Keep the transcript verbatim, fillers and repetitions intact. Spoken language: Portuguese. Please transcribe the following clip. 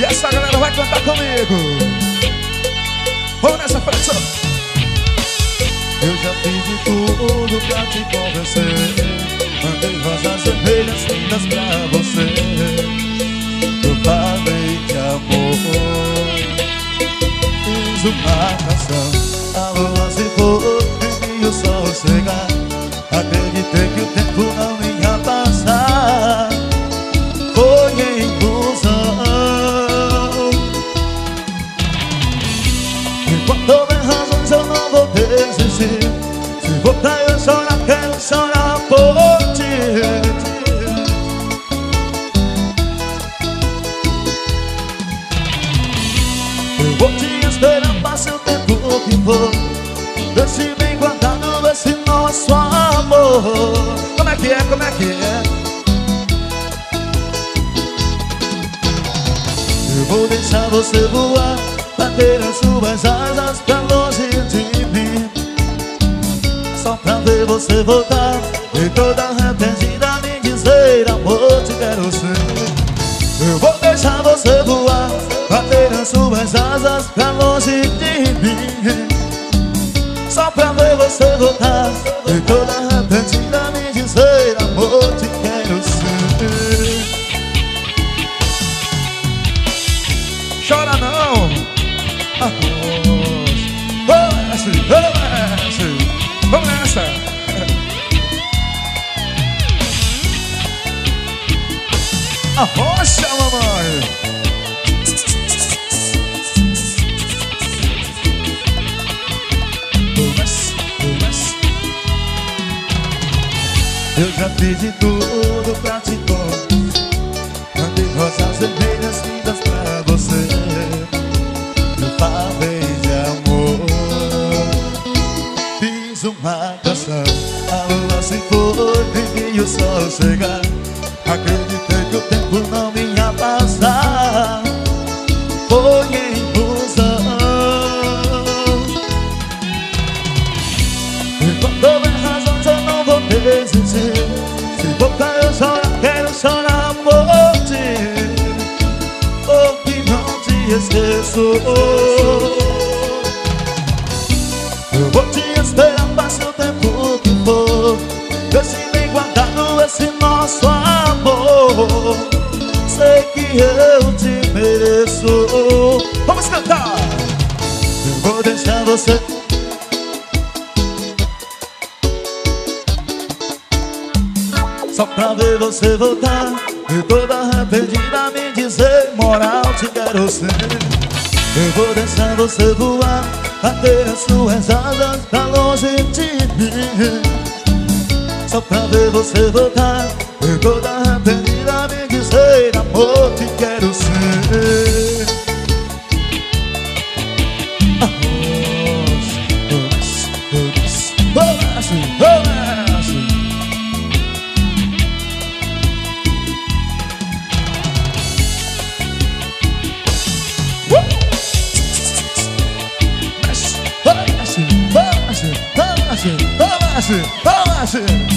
E essa galera vai cantar comigo. Vamos nessa flexão. Eu já fiz de tudo pra te convencer. Mandei rosas vermelhas lindas pra você. Eu falei de amor, fiz uma canção. A lua se foi e o sol chegar. Acreditei que o tempo não ia passar. Foi ilusão. Enquanto houver razões eu não vou desistir. Se for pra eu chorar, quero chorar por ti. Eu vou te esperar, passe o tempo que for. Deixe bem guardado esse nosso amor. Como é que é, como é que é? Eu vou deixar você voar, bater as suas asas pra longe de mim. Só pra ver você voltar e toda arrependida me dizer: amor, te quero sim. Eu vou deixar você voar, bater as suas asas pra longe de mim. Só pra ver você voltar e toda arrependida me dizer: amor, te quero sim. Chora não. Arroz. Vamos nessa, vamos nessa. Vamos nessa. Arrocha, mamãe. Eu já fiz de tudo pra te conquistar. Mandei rosas vermelhas lindas pra você. Eu falei de amor, fiz uma canção. A lua se foi e o sol chegar. Acreditei que o tempo não ia passar. Foi ilusão. Enquanto houver razões eu não vou desistir. Se for pra eu chorar, quero chorar por ti. Porque não te esqueço. Eu vou te esperar, passe o tempo que for. Deixe bem guardado esse nosso amor. Sei que eu te mereço. Vamos cantar. Eu vou deixar você. Só pra ver você voltar e toda arrependida me dizer: moral, te quero sim. Eu vou deixar você voar, bater as suas asas pra longe de mim. Só pra ver você voltar e toda arrependida me dizer: amor, te quero sim. Arroz, doce, doce. Vamos assim, vamos assim. Vamos assim, vamos assim, vamos assim, vamos assim.